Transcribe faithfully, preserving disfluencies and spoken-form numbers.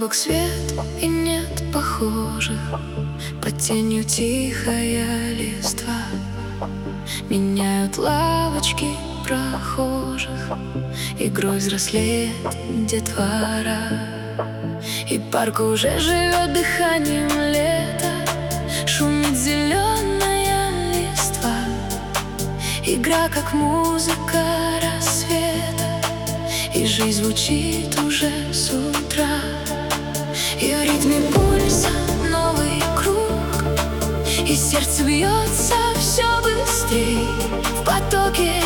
вокруг свет и нет похожих, под тенью тихая листва. Меняют лавочки прохожих, игрой взрослеет детвора. И парк уже живет дыханием лета, шумит зеленая листва. Игра как музыка рассвета, и жизнь звучит уже с утра. И в ритме пульса новый круг, и сердце бьется все быстрей. В потоке